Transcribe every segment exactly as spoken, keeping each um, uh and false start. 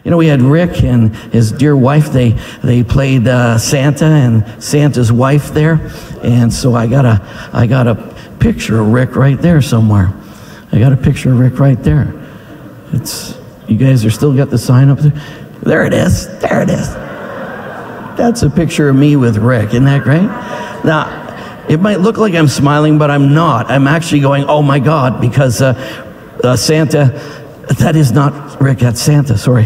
You know, we had Rick and his dear wife. They they played uh, Santa and Santa's wife there, and so I got a I got a picture of Rick right there somewhere. I got a picture of Rick right there. It's you guys are still got the sign up there. There it is. There it is. That's a picture of me with Rick. Isn't that great? Now, it might look like I'm smiling, but I'm not. I'm actually going, oh my God, because uh, uh, Santa, that is not Rick, that's Santa, sorry.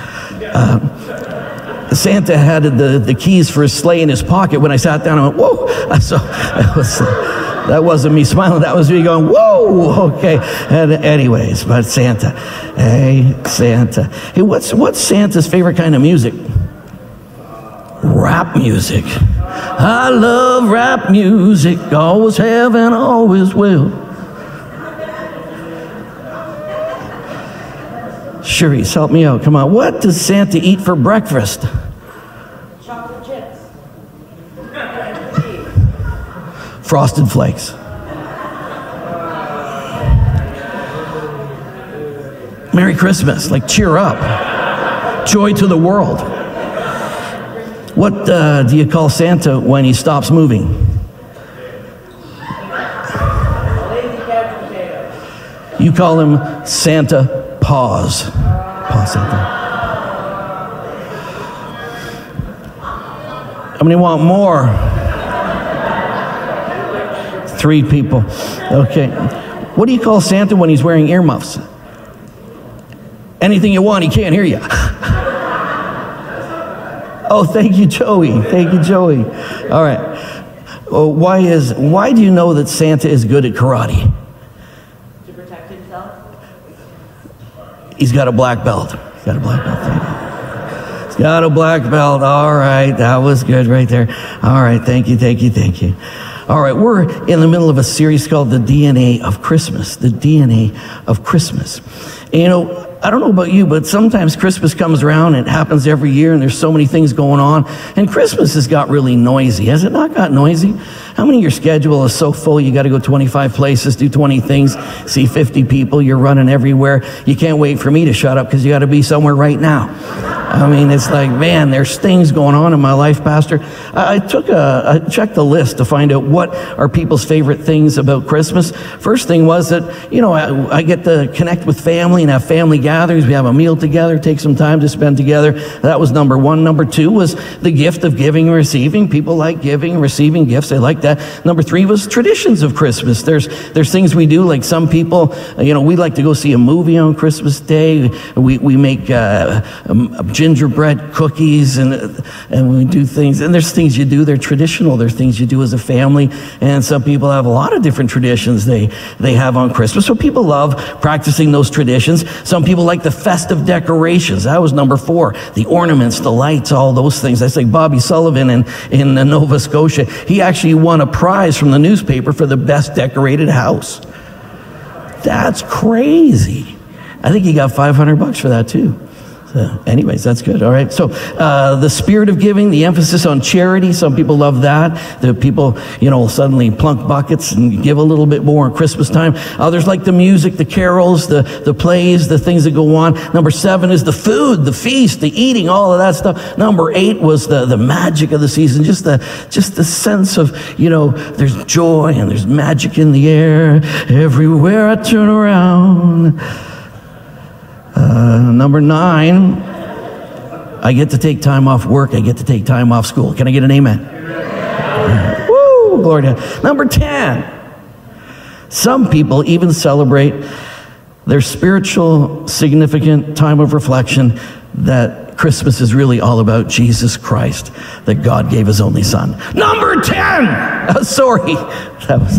Uh, Santa had the, the keys for his sleigh in his pocket. When I sat down, I went, whoa. So that, was, that wasn't me smiling, that was me going, whoa, okay. And anyways, but Santa, hey, Santa. Hey, what's, what's Santa's favorite kind of music? Rap music. I love rap music, always have and always will. Cherise, help me out, come on. What does Santa eat for breakfast? Chocolate chips. Frosted Flakes. Merry Christmas, like cheer up. Joy to the world. What uh, do you call Santa when he stops moving? Lazy couch potato. You call him Santa Paws. Paw Santa. How many want more? Three people. Okay. What do you call Santa when he's wearing earmuffs? Anything you want, he can't hear you. Oh, thank you, Joey. Thank you, Joey. All right. Oh, why is why do you know that Santa is good at karate? To protect himself. He's got a black belt. He's got a black belt. Thank you. He's got a black belt. All right, that was good right there. All right, thank you, thank you, thank you. All right, we're in the middle of a series called The D N A of Christmas. The D N A of Christmas. And, you know, I don't know about you, but sometimes Christmas comes around, and it happens every year, and there's so many things going on, and Christmas has got really noisy. Has it not got noisy? How many of your schedule is so full, you got to go twenty-five places, do twenty things, see fifty people, you're running everywhere. You can't wait for me to shut up because you got to be somewhere right now. I mean, it's like, man, there's things going on in my life, Pastor. I, I took a, I checked the list to find out what are people's favorite things about Christmas. First thing was that, you know, I, I get to connect with family and have family gatherings. We have a meal together, take some time to spend together. That was number one. Number two was the gift of giving and receiving. People like giving and receiving gifts. They like that. Number three was traditions of Christmas. There's there's things we do, like some people, you know, we like to go see a movie on Christmas Day. We we make uh, um, gingerbread cookies, and and we do things. And there's things you do. They're traditional. They're things you do as a family. And some people have a lot of different traditions they they have on Christmas. So people love practicing those traditions. Some people like the festive decorations. That was number four. The ornaments, the lights, all those things. That's like Bobby Sullivan in, in Nova Scotia. He actually won a prize from the newspaper for the best decorated house. That's crazy. I think he got five hundred bucks for that too. So anyways, that's good. All right. So uh, the spirit of giving, the emphasis on charity. Some people love that. The people, you know, suddenly plunk buckets and give a little bit more at Christmas time. Others like the music, the carols, the, the plays, the things that go on. Number seven is the food, the feast, the eating, all of that stuff. Number eight was the, the magic of the season. Just the, just the sense of, you know, there's joy and there's magic in the air. Everywhere I turn around. Uh, number nine, I get to take time off work. I get to take time off school. Can I get an amen? Yeah. Woo, glory to God. Number ten, some people even celebrate their spiritual, significant time of reflection that Christmas is really all about Jesus Christ, that God gave his only son. Number ten, oh, sorry. That was.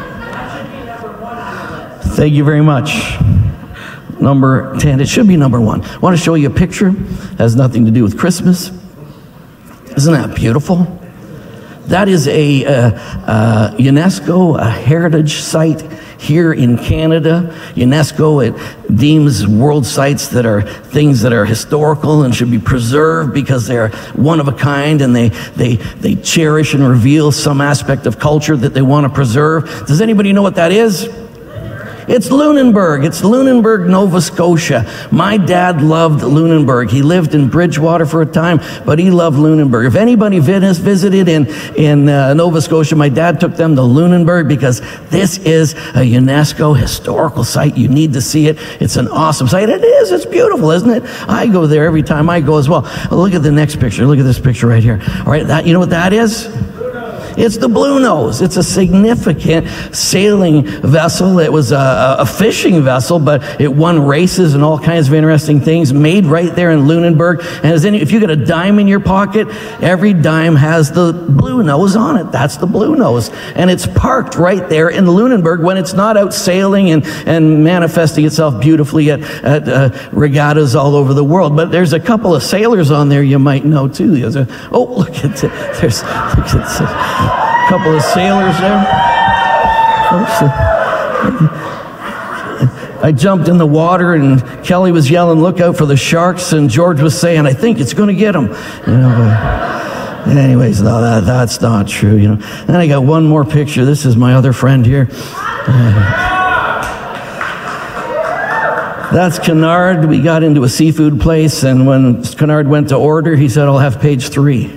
Thank you very much. Number ten, it should be number one. I want to show you a picture. It has nothing to do with Christmas. Isn't that beautiful? That is a, uh, uh, UNESCO, a heritage site here in Canada. UNESCO, it deems world sites that are things that are historical and should be preserved because they're one of a kind, and they, they, they cherish and reveal some aspect of culture that they want to preserve. Does anybody know what that is? It's Lunenburg. It's Lunenburg, Nova Scotia. My dad loved Lunenburg. He lived in Bridgewater for a time, but he loved Lunenburg. If anybody vis- visited in, in uh, Nova Scotia, my dad took them to Lunenburg because this is a UNESCO historical site. You need to see it. It's an awesome site. It is. It's beautiful, isn't it? I go there every time I go as well. Look at the next picture. Look at this picture right here. All right, that, you know what that is? It's the Bluenose. It's a significant sailing vessel. It was a, a fishing vessel, but it won races and all kinds of interesting things, made right there in Lunenburg. And as any, if you got a dime in your pocket, every dime has the Bluenose on it. That's the Bluenose. And it's parked right there in Lunenburg when it's not out sailing and, and manifesting itself beautifully at, at uh, regattas all over the world. But there's a couple of sailors on there you might know too. There's a, oh, look at it. There's, look at this. A couple of sailors there. I jumped in the water and Kelly was yelling, "Look out for the sharks," and George was saying, "I think it's going to get them." You know, but anyways, no, that, that's not true. You know. Then I got one more picture. This is my other friend here. Uh, that's Kennard. We got into a seafood place, and when Kennard went to order, he said, "I'll have page three."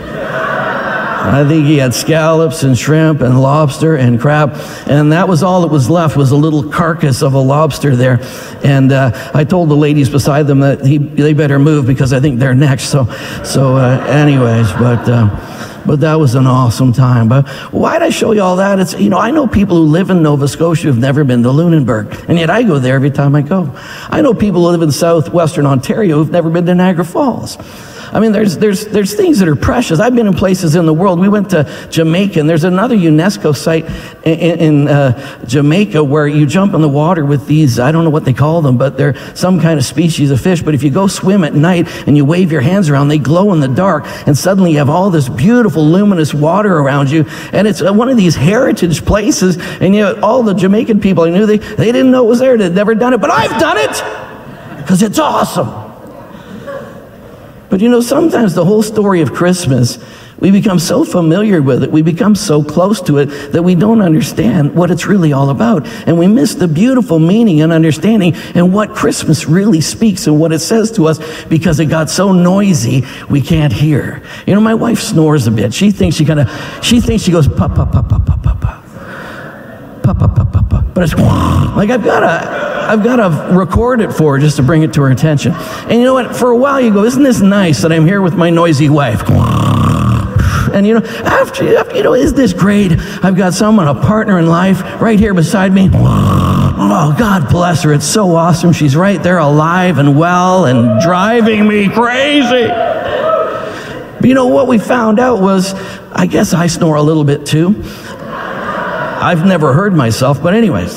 I think he had scallops and shrimp and lobster and crab, and that was all that was left, was a little carcass of a lobster there. And uh, I told the ladies beside them that he, they better move because I think they're next. So, so uh, anyways, but uh, but that was an awesome time. But why'd I show you all that? It's, you know, I know people who live in Nova Scotia who've never been to Lunenburg, and yet I go there every time I go. I know people who live in southwestern Ontario who've never been to Niagara Falls. I mean, there's there's there's things that are precious. I've been in places in the world. We went to Jamaica, and there's another UNESCO site in, in uh, Jamaica where you jump in the water with these, I don't know what they call them, but they're some kind of species of fish. But if you go swim at night and you wave your hands around, they glow in the dark, and suddenly you have all this beautiful, luminous water around you. And it's one of these heritage places, and you know, all the Jamaican people I knew, they, they didn't know it was there. They'd never done it, but I've done it because it's awesome. But you know, sometimes the whole story of Christmas, we become so familiar with it, we become so close to it, that we don't understand what it's really all about. And we miss the beautiful meaning and understanding and what Christmas really speaks and what it says to us, because it got so noisy we can't hear. You know, my wife snores a bit. She thinks she kind of, she thinks she goes, pa, pa, pa, pa, pa, pa, pa. Pa, pa, pa, pa, pa. But it's like I've got to, I've got to record it for her just to bring it to her attention. And you know what? For a while you go, isn't this nice that I'm here with my noisy wife? And you know, after, after you know, isn't this great? I've got someone, a partner in life, right here beside me. Oh, God bless her. It's so awesome. She's right there, alive and well, and driving me crazy. But you know what we found out was, I guess I snore a little bit too. I've never heard myself, but anyways.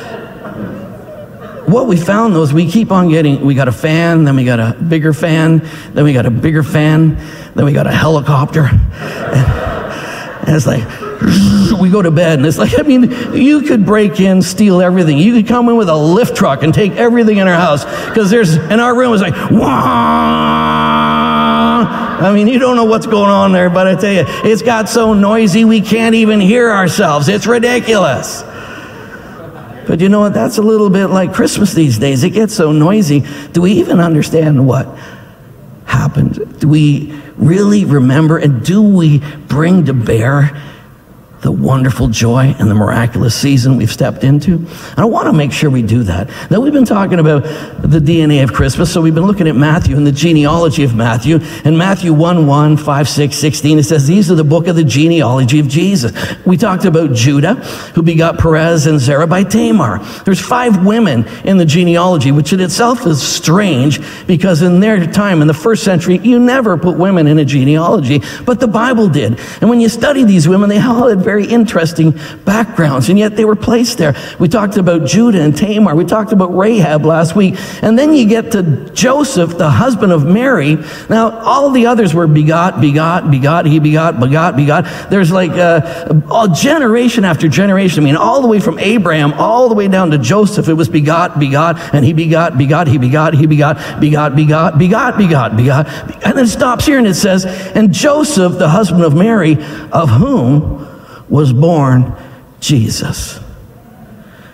What we found though is we keep on getting, we got a fan, then we got a bigger fan, then we got a bigger fan, then we got a helicopter. And, and it's like, we go to bed and it's like, I mean, you could break in, steal everything. You could come in with a lift truck and take everything in our house, because there's, in our room it's like, wah! I mean, you don't know what's going on there, but I tell you, it's got so noisy we can't even hear ourselves. It's ridiculous. But you know what? That's a little bit like Christmas these days. It gets so noisy. Do we even understand what happened? Do we really remember? And do we bring to bear the wonderful joy and the miraculous season we've stepped into? And I want to make sure we do that. Now, we've been talking about the D N A of Christmas, so we've been looking at Matthew and the genealogy of Matthew. And Matthew one, one, five, six, sixteen, it says, these are the book of the genealogy of Jesus. We talked about Judah, who begot Perez and Zerah by Tamar. There's five women in the genealogy, which in itself is strange, because in their time, in the first century, you never put women in a genealogy, but the Bible did. And when you study these women, they all had very interesting backgrounds, and yet they were placed there. We talked about Judah and Tamar. We talked about Rahab last week. And then you get to Joseph, the husband of Mary. Now, all the others were begot, begot, begot, he begot, begot, begot. There's like a, a generation after generation. I mean, all the way from Abraham, all the way down to Joseph, it was begot, begot, and he begot, begot, he begot, he begot, begot, begot, begot, begot, begot. And then it stops here and it says, and Joseph, the husband of Mary, of whom was born Jesus.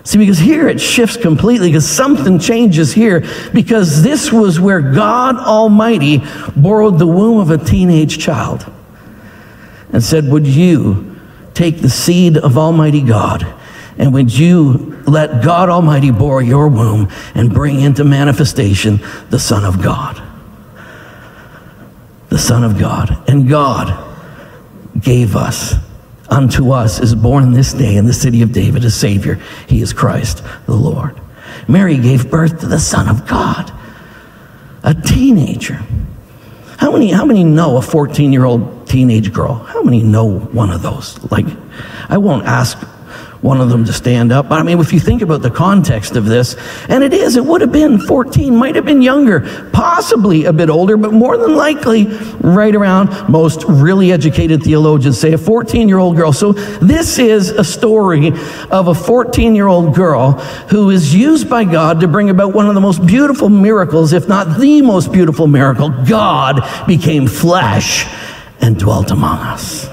See, because here it shifts completely, because something changes here, because this was where God Almighty borrowed the womb of a teenage child and said, would you take the seed of Almighty God, and would you let God Almighty borrow your womb and bring into manifestation the Son of God? The Son of God. And God gave us, unto us is born this day in the city of David a Savior. He is Christ the Lord. Mary gave birth to the Son of God, a teenager. How many, how many know a fourteen-year-old teenage girl? How many know one of those? Like, I won't ask one of them to stand up, but I mean, if you think about the context of this, and it is, it would have been fourteen, might have been younger, possibly a bit older, but more than likely right around, most really educated theologians say, a fourteen-year-old girl. So this is a story of a fourteen-year-old girl who is used by God to bring about one of the most beautiful miracles, if not the most beautiful miracle. God became flesh and dwelt among us.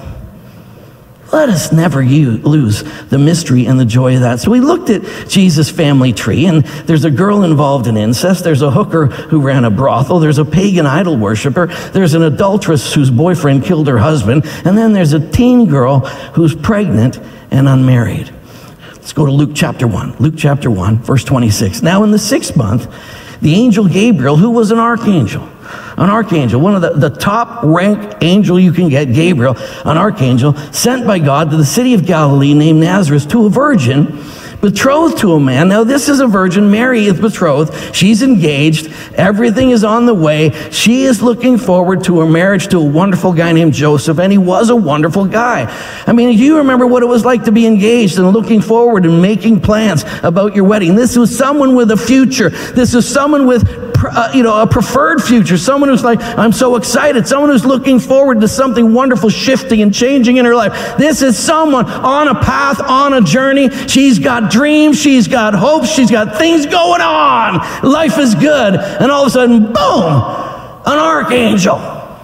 Let us never use, lose the mystery and the joy of that. So we looked at Jesus' family tree, and there's a girl involved in incest. There's a hooker who ran a brothel. There's a pagan idol worshiper. There's an adulteress whose boyfriend killed her husband. And then there's a teen girl who's pregnant and unmarried. Let's go to Luke chapter one. Luke chapter one, verse twenty-six. Now in the sixth month, the angel Gabriel, who was an archangel, An archangel, one of the, the top rank angel you can get, Gabriel, an archangel, sent by God to the city of Galilee named Nazareth to a virgin betrothed to a man. Now this is a virgin. Mary is betrothed. She's engaged. Everything is on the way. She is looking forward to her marriage to a wonderful guy named Joseph, and he was a wonderful guy. I mean, you remember what it was like to be engaged and looking forward and making plans about your wedding. This was someone with a future. This is someone with Uh, you know, a preferred future, someone who's like, I'm so excited, someone who's looking forward to something wonderful shifting and changing in her life. This is someone on a path, on a journey. She's got dreams, she's got hopes, she's got things going on. Life is good. And all of a sudden, boom, an archangel.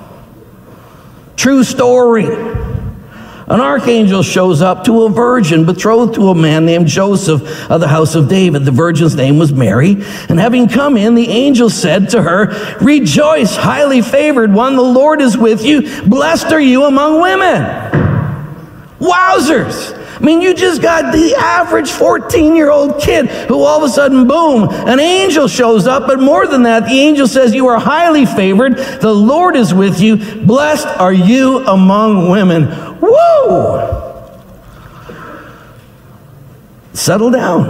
True story. An archangel shows up to a virgin betrothed to a man named Joseph of the house of David. The virgin's name was Mary. And having come in, the angel said to her, rejoice, highly favored one, the Lord is with you. Blessed are you among women. Wowzers. I mean, you just got the average fourteen-year-old kid who all of a sudden, boom, an angel shows up. But more than that, the angel says, you are highly favored. The Lord is with you. Blessed are you among women. Woo! Settle down.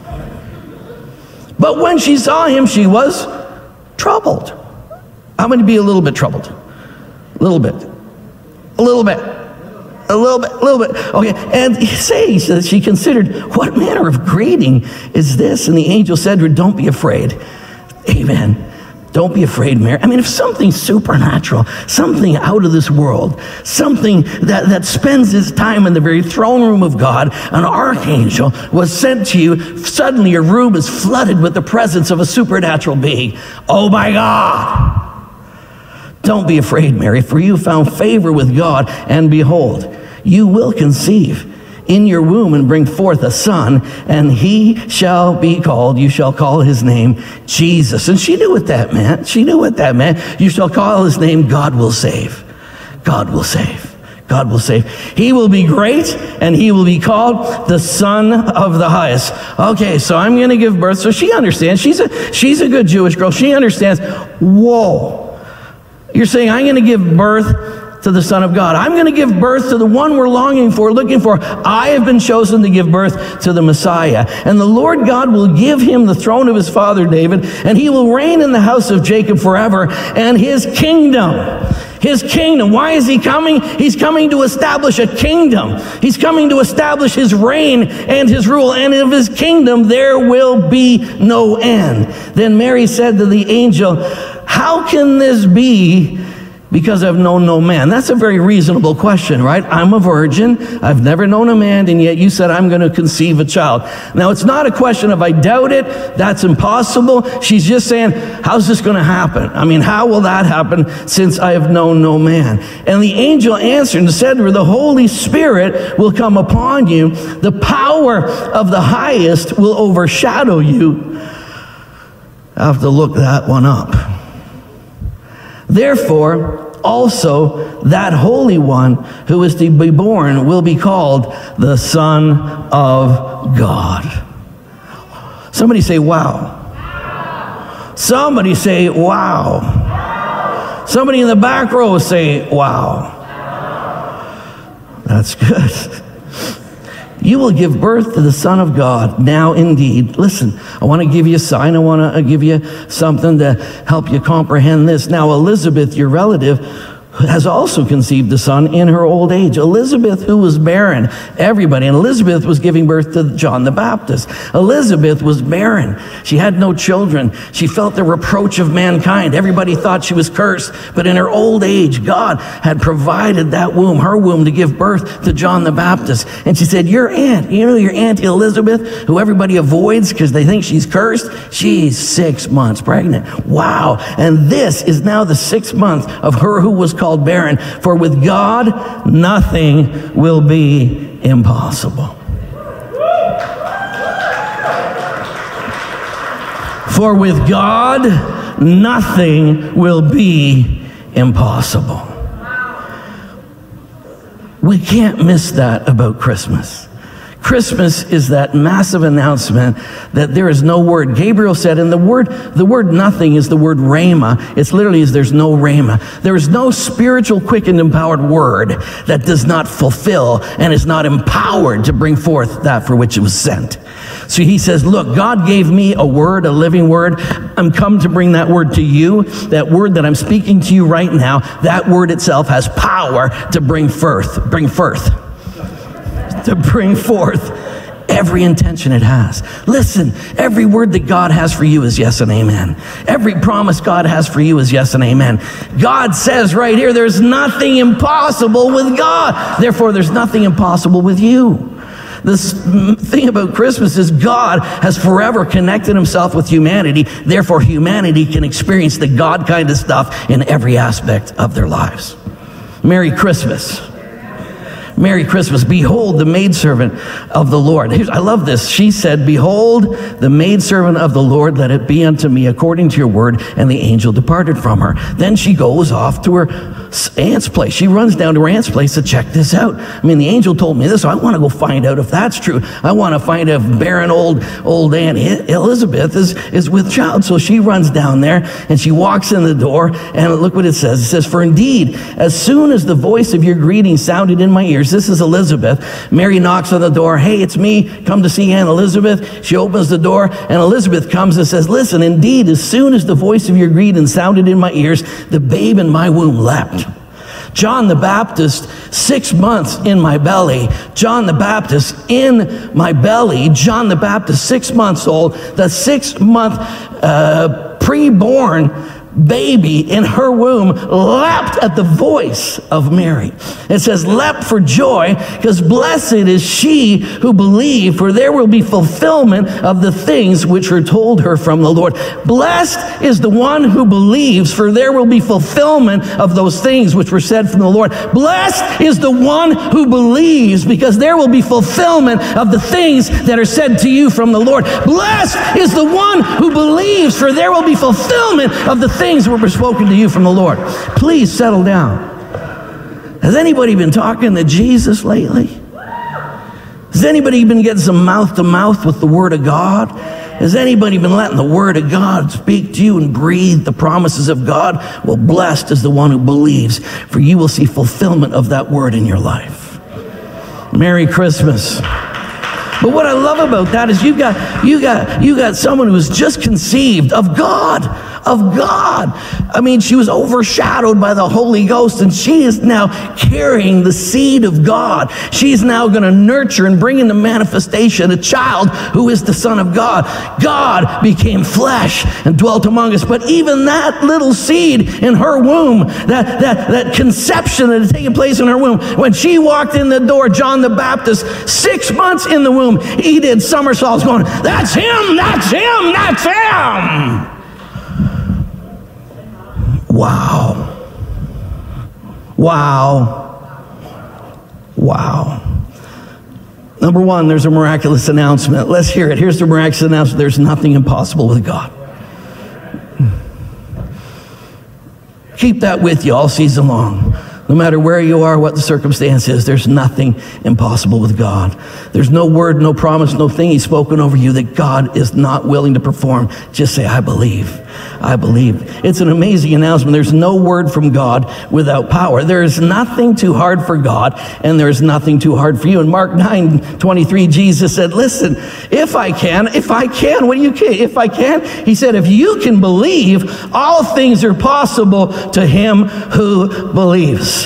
But when she saw him, she was troubled. I'm going to be a little bit troubled. A little bit. A little bit. A little bit, a little bit. Okay, and he says that she considered, what manner of greeting is this? And the angel said to her, don't be afraid. Amen. Don't be afraid, Mary. I mean, if something supernatural, something out of this world, something that, that spends its time in the very throne room of God, an archangel was sent to you, suddenly your room is flooded with the presence of a supernatural being. Oh my God. Don't be afraid, Mary, for you found favor with God, and behold, you will conceive in your womb and bring forth a son, and he shall be called, you shall call his name Jesus. And she knew what that meant. She knew what that meant. You shall call his name God will save. God will save. God will save. He will be great, and he will be called the Son of the Highest. Okay, so I'm going to give birth. So she understands. She's a, she's a good Jewish girl. She understands. Whoa. You're saying, I'm going to give birth to the Son of God. I'm going to give birth to the one we're longing for, looking for. I have been chosen to give birth to the Messiah. And the Lord God will give him the throne of his father David, and he will reign in the house of Jacob forever, and his kingdom. His kingdom. Why is he coming? He's coming to establish a kingdom. He's coming to establish his reign and his rule. And of his kingdom there will be no end. Then Mary said to the angel, how can this be, because I've known no man. That's a very reasonable question, right? I'm a virgin. I've never known a man, and yet you said I'm going to conceive a child. Now, it's not a question of I doubt it. That's impossible. She's just saying, how's this going to happen? I mean, how will that happen since I have known no man? And the angel answered and said to her, the Holy Spirit will come upon you. The power of the highest will overshadow you. I have to look that one up. Therefore, also that Holy One who is to be born will be called the Son of God. Somebody say, wow. Somebody say, wow. Somebody in the back row say, wow. That's good. You will give birth to the Son of God. Now, indeed, listen, I want to give you a sign. I want to give you something to help you comprehend this. Now, Elizabeth, your relative, has also conceived a son in her old age. Elizabeth, who was barren, everybody, and Elizabeth was giving birth to John the Baptist. Elizabeth was barren. She had no children. She felt the reproach of mankind. Everybody thought she was cursed, but in her old age, God had provided that womb, her womb, to give birth to John the Baptist. And she said, your aunt, you know your Aunt Elizabeth, who everybody avoids because they think she's cursed? She's six months pregnant. Wow. And this is now the sixth month of her who was called called barren. For with God, nothing will be impossible. For with God, nothing will be impossible. We can't miss that about Christmas. Christmas is that massive announcement that there is no word. Gabriel said, and the word, the word nothing is the word rhema. It's literally is there's no rhema. There is no spiritual, quickened, empowered word that does not fulfill and is not empowered to bring forth that for which it was sent. So he says, look, God gave me a word, a living word. I'm come to bring that word to you. That word that I'm speaking to you right now, that word itself has power to bring forth, bring forth. to bring forth every intention it has. Listen, every word that God has for you is yes and amen. Every promise God has for you is yes and amen. God says right here, there's nothing impossible with God. Therefore, there's nothing impossible with you. This thing about Christmas is God has forever connected himself with humanity. Therefore, humanity can experience the God kind of stuff in every aspect of their lives. Merry Christmas. Merry Christmas. Behold, the maidservant of the Lord. Here's, I love this. She said, behold, the maidservant of the Lord, let it be unto me according to your word. And the angel departed from her. Then she goes off to her aunt's place. She runs down to her aunt's place to check this out. I mean, the angel told me this, so I want to go find out if that's true. I want to find out if barren old, old Aunt Elizabeth is, is with child. So she runs down there and she walks in the door, and look what it says. It says, for indeed, as soon as the voice of your greeting sounded in my ears, this is Elizabeth. Mary knocks on the door. Hey, it's me. Come to see Aunt Elizabeth. She opens the door, and Elizabeth comes and says, listen, indeed, as soon as the voice of your greeting sounded in my ears, the babe in my womb leapt. John the Baptist, six months in my belly. John the Baptist in my belly. John the Baptist, six months old. The six-month uh, pre-born baby in her womb leapt at the voice of Mary. It says leapt for joy, because blessed is she who believed, for there will be fulfillment of the things which were told her from the Lord. Blessed is the one who believes, for there will be fulfillment of those things which were said from the Lord. Blessed is the one who believes, because there will be fulfillment of the things that are said to you from the Lord. Blessed is the one who believes, for there will be fulfillment of the things things were spoken to you from the Lord. Please settle down. Has anybody been talking to Jesus lately? Has anybody been getting some mouth to mouth with the Word of God? Has anybody been letting the Word of God speak to you and breathe the promises of God? Well, blessed is the one who believes, for you will see fulfillment of that Word in your life. Merry Christmas. But what I love about that is you got you got you got someone who was just conceived of God. of God. I mean, she was overshadowed by the Holy Ghost, and she is now carrying the seed of God. She's now going to nurture and bring into manifestation a child who is the Son of God. God became flesh and dwelt among us. But even that little seed in her womb, that, that, that conception that had taken place in her womb, when she walked in the door, John the Baptist, six months in the womb, he did somersaults going, that's him, that's him, that's him. Wow. Wow. Wow. Number one, there's a miraculous announcement. Let's hear it. Here's the miraculous announcement. There's nothing impossible with God. Keep that with you all season long. No matter where you are, what the circumstance is, there's nothing impossible with God. There's no word, no promise, no thing he's spoken over you that God is not willing to perform. Just say, I believe. I believe. It's an amazing announcement. There's no word from God without power. There is nothing too hard for God, and there's nothing too hard for you. In Mark nine twenty-three, Jesus said, listen, if I can, if I can, what do you can? If I can, he said, if you can believe, all things are possible to him who believes.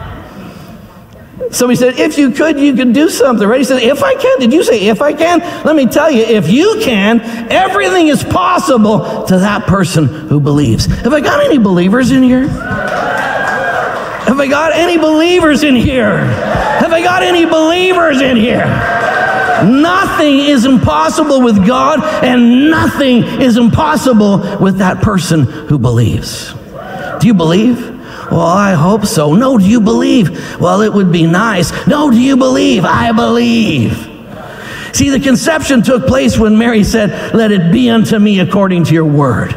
Somebody said, if you could, you could do something, right? He said, if I can. Did you say, if I can? Let me tell you, if you can, everything is possible to that person who believes. Have I got any believers in here? Have I got any believers in here? Have I got any believers in here? Nothing is impossible with God, and nothing is impossible with that person who believes. Do you believe? Well, I hope so. No, do you believe? Well, it would be nice. No, do you believe? I believe. See, the conception took place when Mary said, let it be unto me according to your word.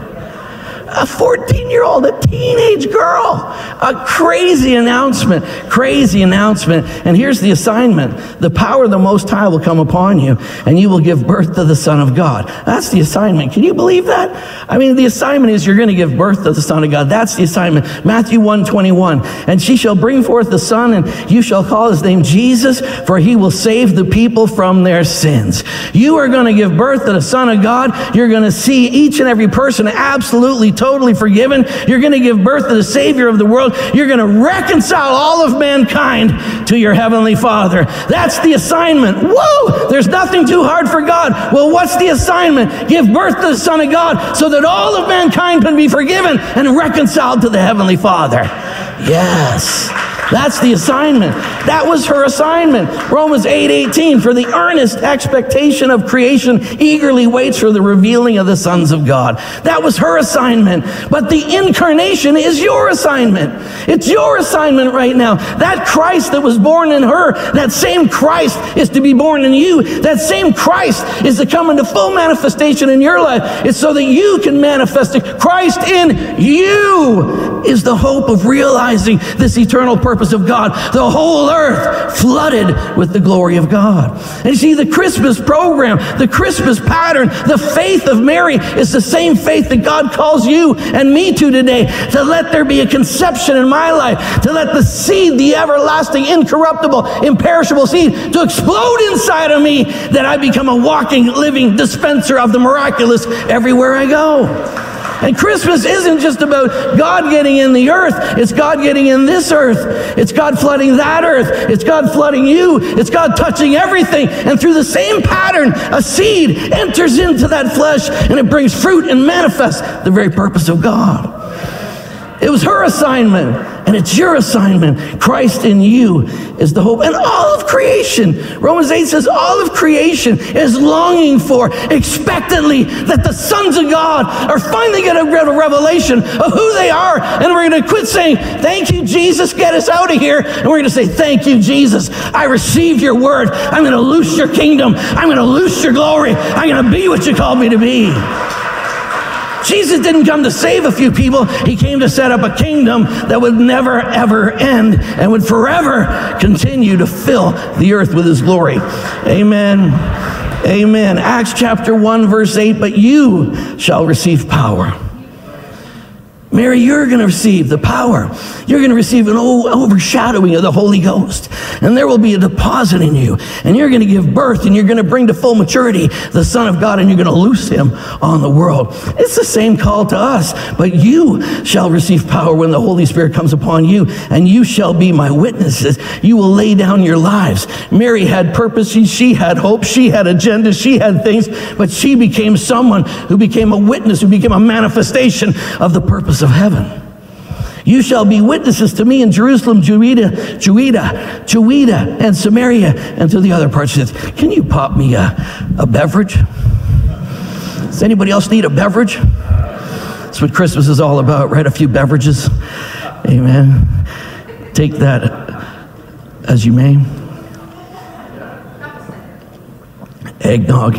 A fourteen-year-old, a teenage girl. A crazy announcement, crazy announcement. And here's the assignment. The power of the Most High will come upon you, and you will give birth to the Son of God. That's the assignment. Can you believe that? I mean, the assignment is you're going to give birth to the Son of God. That's the assignment. Matthew one twenty-one. And she shall bring forth the Son, and you shall call his name Jesus, for he will save the people from their sins. You are going to give birth to the Son of God. You're going to see each and every person absolutely totally forgiven. You're going to give birth to the Savior of the world. You're going to reconcile all of mankind to your Heavenly Father. That's the assignment. Whoa! There's nothing too hard for God. Well, what's the assignment? Give birth to the Son of God so that all of mankind can be forgiven and reconciled to the Heavenly Father. Yes. That's the assignment. That was her assignment. Romans eight eighteen, for the earnest expectation of creation eagerly waits for the revealing of the sons of God. That was her assignment. But the incarnation is your assignment. It's your assignment right now. That Christ that was born in her, that same Christ is to be born in you. That same Christ is to come into full manifestation in your life. It's so that you can manifest it. Christ in you is the hope of realizing this eternal purpose of God. The whole earth flooded with the glory of God. And you see, the Christmas program, the Christmas pattern, the faith of Mary is the same faith that God calls you and me to today. To let there be a conception in my life, to let the seed, the everlasting, incorruptible, imperishable seed, to explode inside of me, that I become a walking, living dispenser of the miraculous everywhere I go. And Christmas isn't just about God getting in the earth. It's God getting in this earth. It's God flooding that earth. It's God flooding you. It's God touching everything. And through the same pattern, a seed enters into that flesh, and it brings fruit and manifests the very purpose of God. It was her assignment, and it's your assignment. Christ in you is the hope. And all of creation, Romans eight says, all of creation is longing for, expectantly, that the sons of God are finally going to get a revelation of who they are. And we're going to quit saying, thank you, Jesus, get us out of here. And we're going to say, thank you, Jesus, I received your word. I'm going to loose your kingdom. I'm going to loose your glory. I'm going to be what you called me to be. Jesus didn't come to save a few people. He came to set up a kingdom that would never, ever end and would forever continue to fill the earth with his glory. Amen. Amen. Acts chapter one, verse eight, but you shall receive power. Mary, you're going to receive the power. You're going to receive an overshadowing of the Holy Ghost. And there will be a deposit in you. And you're going to give birth, and you're going to bring to full maturity the Son of God, and you're going to loose him on the world. It's the same call to us. But you shall receive power when the Holy Spirit comes upon you, and you shall be my witnesses. You will lay down your lives. Mary had purpose. She, she had hope. She had agenda. She had things. But she became someone who became a witness, who became a manifestation of the purpose of heaven. You shall be witnesses to me in Jerusalem, Judea, Judea, Judea, and Samaria, and to the other parts of this. Can you pop me a, a beverage? Does anybody else need a beverage? That's what Christmas is all about, right? A few beverages. Amen. Take that as you may. Eggnog.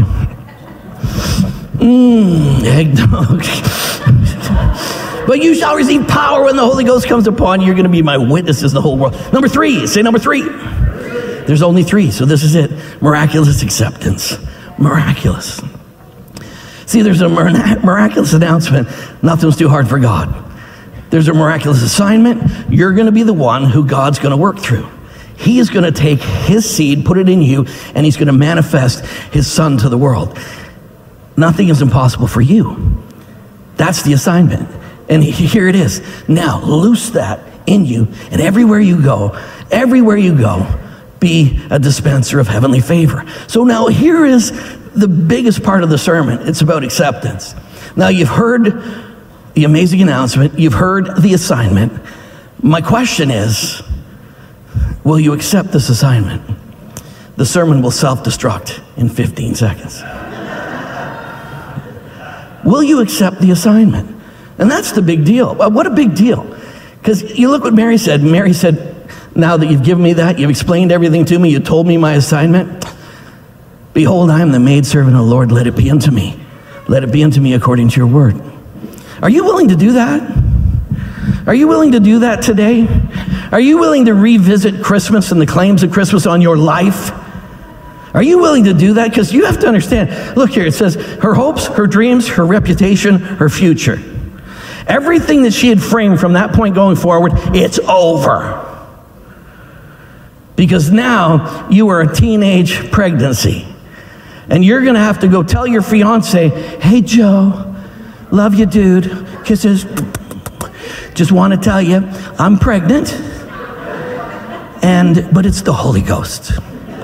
Mmm, eggnog. But you shall receive power when the Holy Ghost comes upon you. You're going to be my witnesses in the whole world. Number three, say number three. There's only three, so this is it. Miraculous acceptance. Miraculous. See, there's a miraculous announcement. Nothing's too hard for God. There's a miraculous assignment. You're going to be the one who God's going to work through. He is going to take his seed, put it in you, and he's going to manifest his Son to the world. Nothing is impossible for you. That's the assignment. And here it is. Now, loose that in you, and everywhere you go, everywhere you go, be a dispenser of heavenly favor. So now here is the biggest part of the sermon. It's about acceptance. Now, you've heard the amazing announcement. You've heard the assignment. My question is, will you accept this assignment? The sermon will self-destruct in fifteen seconds. Will you accept the assignment? And that's the big deal. What a big deal. Because you look what Mary said. Mary said, now that you've given me that, you've explained everything to me, you told me my assignment, behold, I am the maidservant of the Lord, let it be unto me. Let it be unto me according to your word. Are you willing to do that? Are you willing to do that today? Are you willing to revisit Christmas and the claims of Christmas on your life? Are you willing to do that? Because you have to understand. Look here, it says her hopes, her dreams, her reputation, her future. Everything that she had framed from that point going forward, it's over. Because now you are a teenage pregnancy. And you're going to have to go tell your fiance, hey, Joe, love you, dude. Kisses. Just want to tell you, I'm pregnant. And, but it's the Holy Ghost.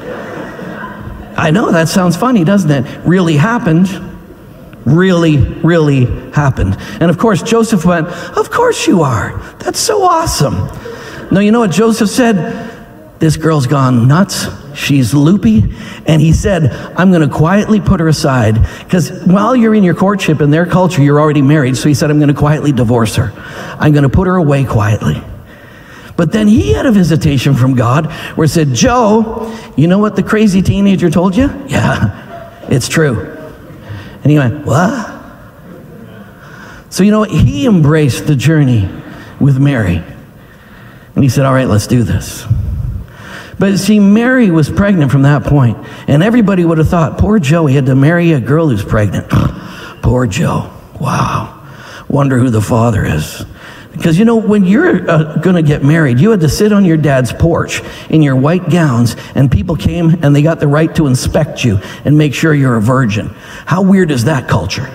I know, that sounds funny, doesn't it? Really happened. Really, really happened. And of course, Joseph went, of course you are. That's so awesome. No, you know what Joseph said? This girl's gone nuts. She's loopy. And he said, I'm going to quietly put her aside. Because while you're in your courtship, in their culture, you're already married. So he said, I'm going to quietly divorce her. I'm going to put her away quietly. But then he had a visitation from God where it said, Joe, you know what the crazy teenager told you? Yeah, it's true. And he went, what? So you know what? He embraced the journey with Mary. And he said, all right, let's do this. But see, Mary was pregnant from that point. And everybody would have thought, poor Joe, he had to marry a girl who's pregnant. Poor Joe. Wow. Wonder who the father is. Because, you know, when you're uh, going to get married, you had to sit on your dad's porch in your white gowns, and people came and they got the right to inspect you and make sure you're a virgin. How weird is that culture?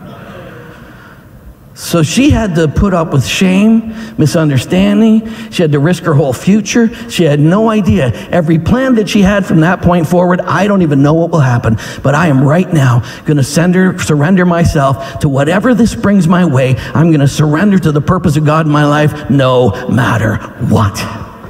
So she had to put up with shame, misunderstanding. She had to risk her whole future. She had no idea. Every plan that she had from that point forward, I don't even know what will happen. But I am right now going to surrender myself to whatever this brings my way. I'm going to surrender to the purpose of God in my life, no matter what.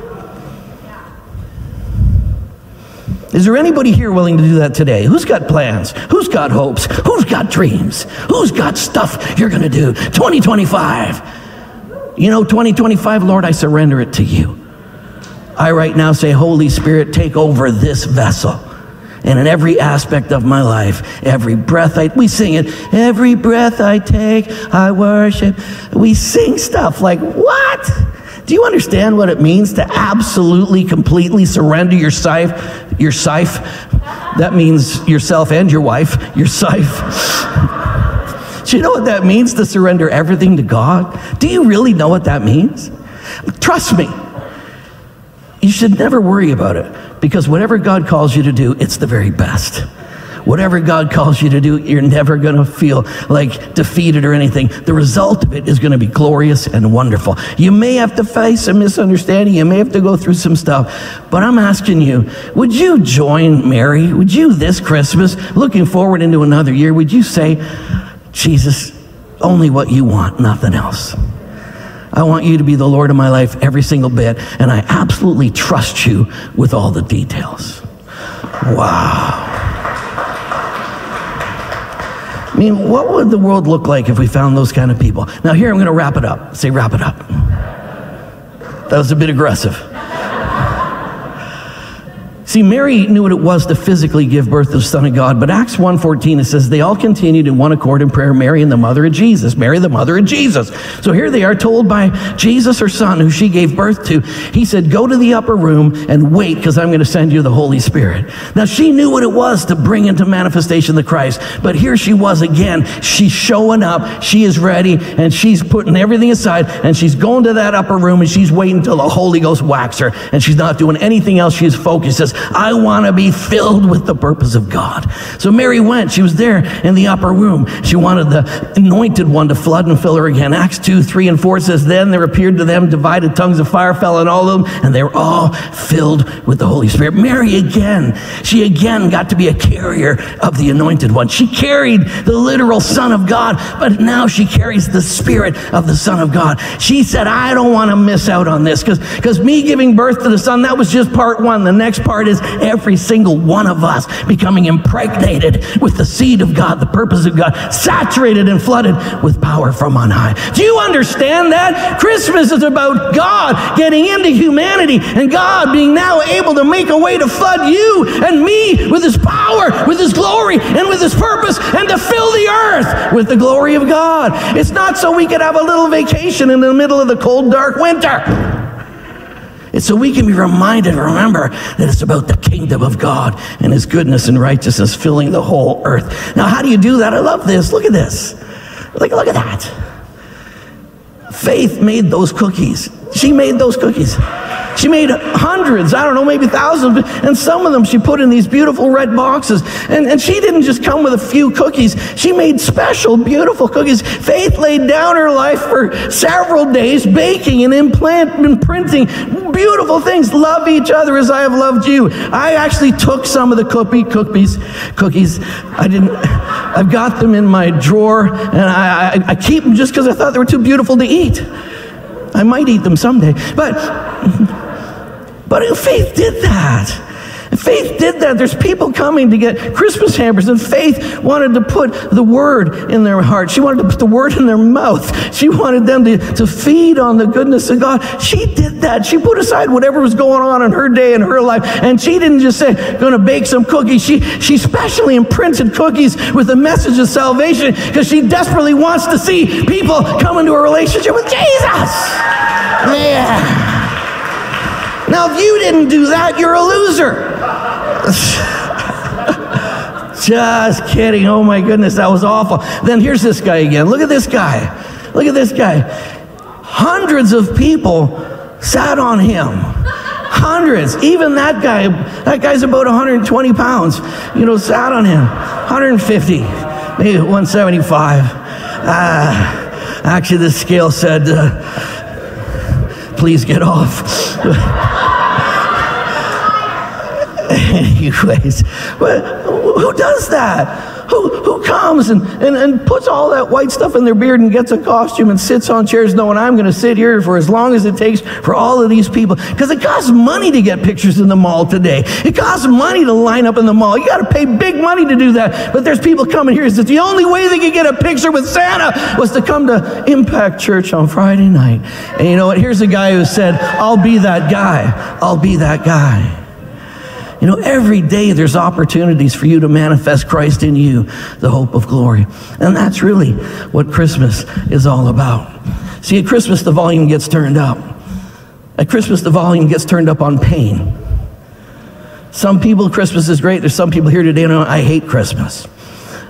Is there anybody here willing to do that today? Who's got plans? Who's got hopes? Who's got dreams? Who's got stuff you're going to do? twenty twenty-five. You know, twenty twenty-five, Lord, I surrender it to you. I right now say, Holy Spirit, take over this vessel. And in every aspect of my life, every breath I, we sing it, every breath I take, I worship. We sing stuff like, what? Do you understand what it means to absolutely, completely surrender your sife, your sife? That means yourself and your wife, your sife. Do you know what that means, to surrender everything to God? Do you really know what that means? Trust me, you should never worry about it, because whatever God calls you to do, it's the very best. Whatever God calls you to do, you're never going to feel like defeated or anything. The result of it is going to be glorious and wonderful. You may have to face a misunderstanding. You may have to go through some stuff. But I'm asking you, would you join Mary? Would you this Christmas, looking forward into another year, would you say, Jesus, only what you want, nothing else? I want you to be the Lord of my life every single bit, and I absolutely trust you with all the details. Wow. I mean, what would the world look like if we found those kind of people? Now here, I'm going to wrap it up. Say, wrap it up. That was a bit aggressive. See, Mary knew what it was to physically give birth to the Son of God, but Acts one fourteen, it says, they all continued in one accord in prayer, Mary and the mother of Jesus. Mary, the mother of Jesus. So here they are, told by Jesus, her son, who she gave birth to. He said, go to the upper room and wait, because I'm going to send you the Holy Spirit. Now, she knew what it was to bring into manifestation the Christ, but here she was again. She's showing up, she is ready, and she's putting everything aside, and she's going to that upper room, and she's waiting until the Holy Ghost whacks her, and she's not doing anything else. She's focused. Says, I want to be filled with the purpose of God. So Mary went. She was there in the upper room. She wanted the anointed one to flood and fill her again. Acts two, three, and four says, then there appeared to them divided tongues of fire fell on all of them, and they were all filled with the Holy Spirit. Mary again, she again got to be a carrier of the anointed one. She carried the literal Son of God, but now she carries the Spirit of the Son of God. She said, I don't want to miss out on this, because because me giving birth to the Son, that was just part one. The next part is every single one of us becoming impregnated with the seed of God, the purpose of God, saturated and flooded with power from on high. Do you understand that? Christmas is about God getting into humanity and God being now able to make a way to flood you and me with his power, with his glory, and with his purpose, and to fill the earth with the glory of God. It's not so we could have a little vacation in the middle of the cold, dark winter. It's so we can be reminded, remember, that it's about the kingdom of God and his goodness and righteousness filling the whole earth. Now, how do you do that? I love this. Look at this. Look, look at that. Faith made those cookies. She made those cookies. She made hundreds, I don't know, maybe thousands, and some of them she put in these beautiful red boxes. And, and she didn't just come with a few cookies. She made special, beautiful cookies. Faith laid down her life for several days, baking and implant, imprinting beautiful things. Love each other as I have loved you. I actually took some of the cookie cookies. Cookies. I didn't. I've got them in my drawer, and I, I, I keep them just because I thought they were too beautiful to eat. I might eat them someday, but. But Faith did that. Faith did that. There's people coming to get Christmas hampers, and Faith wanted to put the word in their heart. She wanted to put the word in their mouth. She wanted them to, to feed on the goodness of God. She did that. She put aside whatever was going on in her day and her life, and she didn't just say, going to bake some cookies. She, she specially imprinted cookies with the message of salvation, because she desperately wants to see people come into a relationship with Jesus. Yeah. Now, if you didn't do that, you're a loser. Just kidding. Oh, my goodness, that was awful. Then here's this guy again. Look at this guy. Look at this guy. Hundreds of people sat on him. Hundreds. Even that guy, that guy's about one hundred twenty pounds, you know, sat on him. one hundred fifty, maybe one seventy-five. Uh, actually, the scale said, uh, please get off. Anyways, who does that? Who who comes and, and, and puts all that white stuff in their beard and gets a costume and sits on chairs knowing I'm going to sit here for as long as it takes for all of these people? Because it costs money to get pictures in the mall today. It costs money to line up in the mall. You got to pay big money to do that. But there's people coming here. It's the only way they could get a picture with Santa was to come to Impact Church on Friday night. And you know what? Here's a guy who said, I'll be that guy. I'll be that guy. You know, every day there's opportunities for you to manifest Christ in you, the hope of glory. And that's really what Christmas is all about. See, at Christmas, the volume gets turned up. At Christmas, the volume gets turned up on pain. Some people, Christmas is great. There's some people here today who know, I hate Christmas.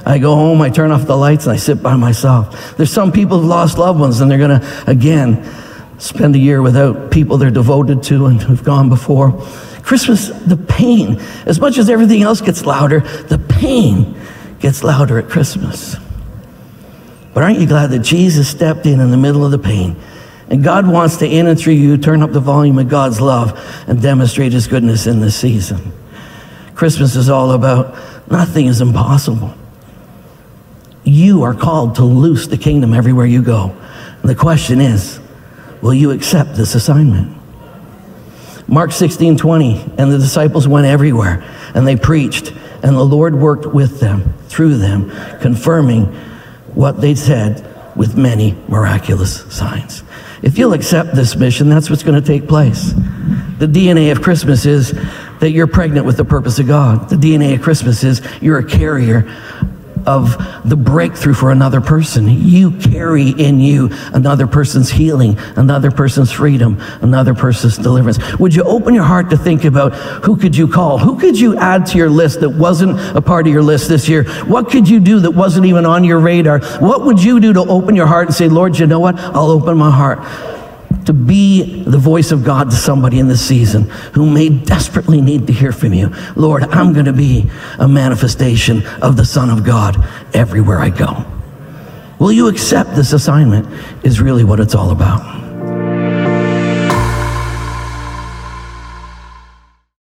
I go home, I turn off the lights, and I sit by myself. There's some people who've lost loved ones, and they're going to, again, spend a year without people they're devoted to and who've gone before. Christmas, the pain, as much as everything else gets louder, the pain gets louder at Christmas. But aren't you glad that Jesus stepped in in the middle of the pain? And God wants to, in and through you, turn up the volume of God's love and demonstrate his goodness in this season. Christmas is all about nothing is impossible. You are called to loose the kingdom everywhere you go. And the question is, will you accept this assignment? Mark sixteen twenty, and the disciples went everywhere, and they preached, and the Lord worked with them, through them, confirming what they said with many miraculous signs. If you'll accept this mission, that's what's going to take place. The D N A of Christmas is that you're pregnant with the purpose of God. The D N A of Christmas is you're a carrier of the breakthrough for another person. You carry in you another person's healing, another person's freedom, another person's deliverance. Would you open your heart to think about who could you call? Who could you add to your list that wasn't a part of your list this year? What could you do that wasn't even on your radar? What would you do to open your heart and say, Lord, you know what? I'll open my heart to be the voice of God to somebody in this season who may desperately need to hear from you. Lord, I'm going to be a manifestation of the Son of God everywhere I go. Will you accept this assignment is really what it's all about.